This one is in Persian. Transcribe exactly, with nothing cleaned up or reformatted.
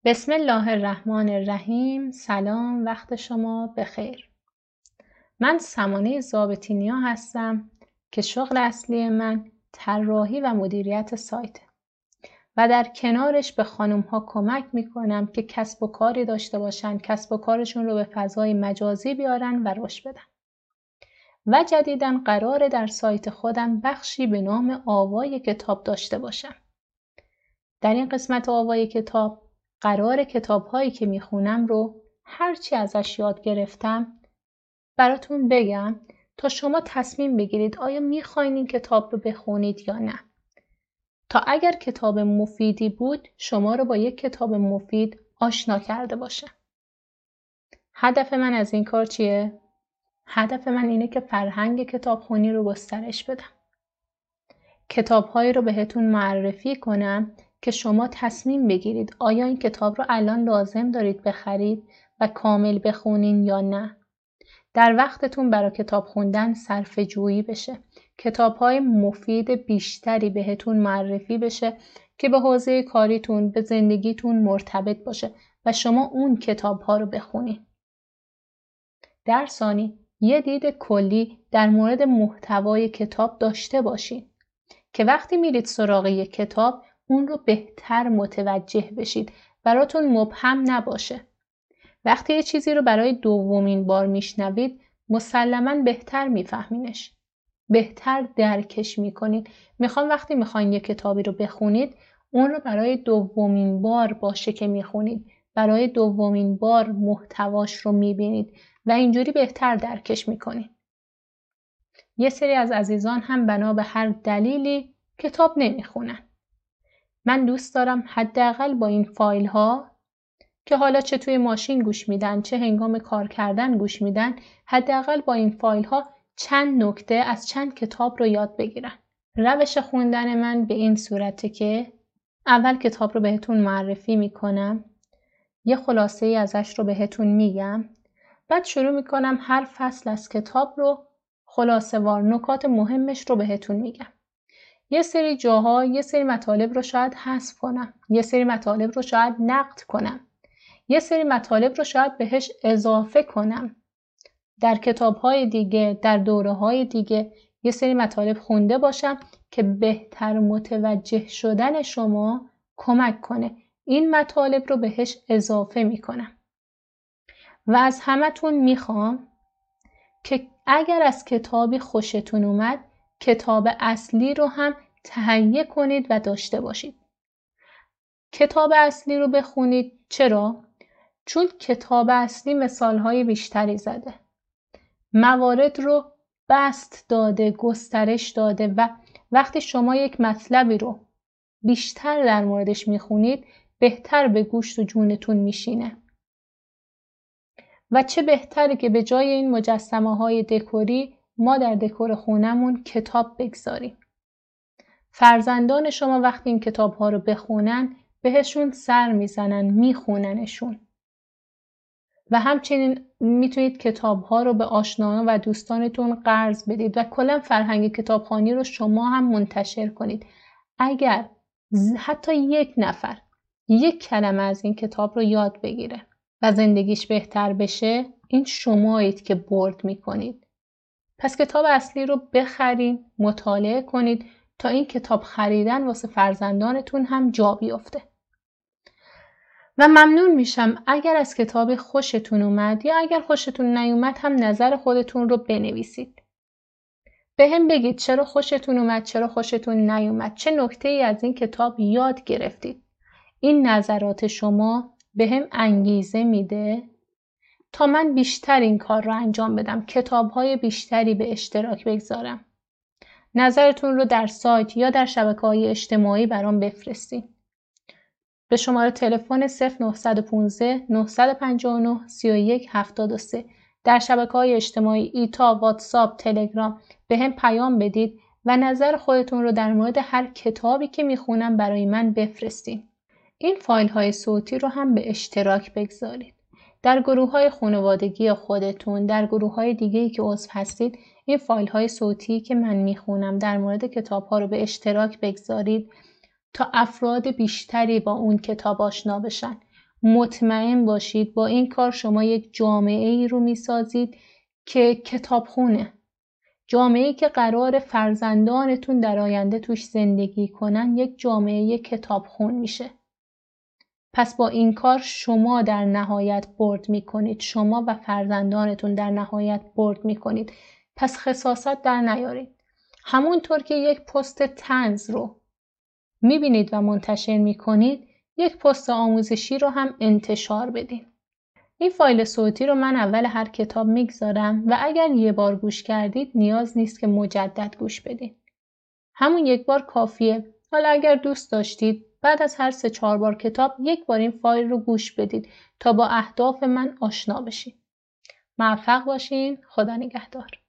بسم الله الرحمن الرحیم. سلام، وقت شما بخیر. من سمانه ضابطینیا هستم که شغل اصلی من طراحی و مدیریت سایت و در کنارش به خانم ها کمک میکنم که کسب و کاری داشته باشن، کسب و کارشون رو به فضای مجازی بیارن و رشد بدن. و جدیداً قراره در سایت خودم بخشی به نام آوای کتاب داشته باشم. در این قسمت آوای کتاب قرار کتاب‌هایی که میخونم رو هرچی ازش یاد گرفتم براتون بگم تا شما تصمیم بگیرید آیا میخواین این کتاب رو بخونید یا نه. تا اگر کتاب مفیدی بود شما رو با یک کتاب مفید آشنا کرده باشه. هدف من از این کار چیه؟ هدف من اینه که فرهنگ کتابخونی رو گسترش بدم. کتاب‌هایی رو بهتون معرفی کنم که شما تصمیم بگیرید آیا این کتاب رو الان لازم دارید بخرید و کامل بخونین یا نه. در وقتتون برای کتاب خوندن صرفه جویی بشه. کتاب‌های مفید بیشتری بهتون معرفی بشه که به حوزه کاریتون، به زندگیتون مرتبط باشه و شما اون کتاب‌ها رو بخونید. در ثانی یه دید کلی در مورد محتوای کتاب داشته باشید که وقتی میرید سراغ یک کتاب اون رو بهتر متوجه بشید، براتون مبهم نباشه. وقتی یه چیزی رو برای دومین بار میشنوید مسلماً بهتر میفهمینش، بهتر درکش میکنید. میخوام وقتی میخواین یه کتابی رو بخونید اون رو برای دومین بار باشه که میخونید، برای دومین بار محتواش رو میبینید و اینجوری بهتر درکش میکنید. یه سری از عزیزان هم بنا به هر دلیلی کتاب نمیخونن. من دوست دارم حداقل با این فایل ها که حالا چه توی ماشین گوش میدن چه هنگام کار کردن گوش میدن، حداقل با این فایل ها چند نکته از چند کتاب رو یاد بگیرن. روش خوندن من به این صورته که اول کتاب رو بهتون معرفی میکنم، یه خلاصه ای ازش رو بهتون میگم، بعد شروع میکنم هر فصل از کتاب رو خلاصه وار نکات مهمش رو بهتون میگم. یه سری جاها یه سری مطالب رو شاید حذف کنم، یه سری مطالب رو شاید نقد کنم، یه سری مطالب رو شاید بهش اضافه کنم. در کتاب‌های دیگه، در دوره‌های دیگه یه سری مطالب خونده باشم که بهتر متوجه شدن شما کمک کنه. این مطالب رو بهش اضافه میکنم. و از همتون میخوام که اگر از کتابی خوشتون اومد کتاب اصلی رو هم تهیه کنید و داشته باشید. کتاب اصلی رو بخونید. چرا؟ چون کتاب اصلی مثالهای بیشتری زده. موارد رو بسط داده، گسترش داده و وقتی شما یک مطلبی رو بیشتر در موردش میخونید بهتر به گوشت و جونتون میشینه. و چه بهتره که به جای این مجسمه های دکوری ما در دکور خونمون کتاب بگذاریم. فرزندان شما وقتی این کتاب ها رو بخونن بهشون سر میزنن، میخوننشون. و همچنین میتونید کتاب ها رو به آشنایان و دوستانتون قرض بدید و کلا فرهنگ کتابخوانی رو شما هم منتشر کنید. اگر حتی یک نفر یک کلمه از این کتاب رو یاد بگیره و زندگیش بهتر بشه، این شمایید که برد میکنید. پس کتاب اصلی رو بخرید، مطالعه کنید تا این کتاب خریدن واسه فرزندانتون هم جا بیفته. و ممنون میشم اگر از کتاب خوشتون اومد یا اگر خوشتون نیومد هم نظر خودتون رو بنویسید. به هم بگید چرا خوشتون اومد، چرا خوشتون نیومد، چه نکته‌ای از این کتاب یاد گرفتید. این نظرات شما به هم انگیزه میده تا من بیشتر این کار رو انجام بدم، کتاب‌های بیشتری به اشتراک بگذارم. نظرتون رو در سایت یا در شبکه‌های اجتماعی برام بفرستید. به شماره تلفن صفر نه یک پنج نه پنج نه سه یک هفت سه در شبکه‌های اجتماعی ایتا، واتساپ، تلگرام به هم پیام بدید و نظر خودتون رو در مورد هر کتابی که میخونم برای من بفرستید. این فایل های صوتی رو هم به اشتراک بگذارید. در گروه های خانوادگی خودتون، در گروه های دیگه‌ای که عضو هستید، این فایل های صوتی که من میخونم در مورد کتاب ها رو به اشتراک بگذارید تا افراد بیشتری با اون کتاب آشنا بشن. مطمئن باشید با این کار شما یک جامعه ای رو میسازید که کتابخونه. جامعه‌ای که قرار فرزندانتون در آینده توش زندگی کنن یک جامعه کتابخون میشه. پس با این کار شما در نهایت برد میکنید. شما و فرزندانتون در نهایت برد میکنید. پس خساست در نیارید. همونطور که یک پست طنز رو میبینید و منتشر میکنید، یک پست آموزشی رو هم انتشار بدین. این فایل صوتی رو من اول هر کتاب میگذارم و اگر یه بار گوش کردید نیاز نیست که مجدد گوش بدین. همون یک بار کافیه. حالا اگر دوست داشتید بعد از هر سه چهار بار کتاب یک بار این فایل رو گوش بدید تا با اهداف من آشنا بشید. موفق باشین. خدا نگهدار.